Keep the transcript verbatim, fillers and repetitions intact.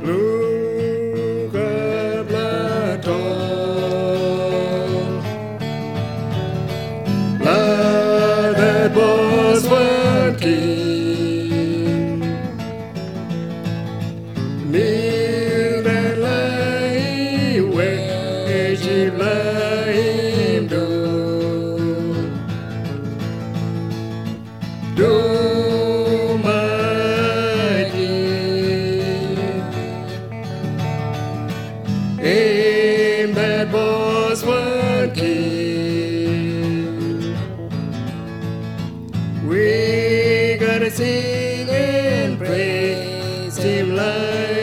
ลูกกับปลาทองปลา that was one king knew that lay where she lay him down do my king him that was one king we gotta sing and praise him like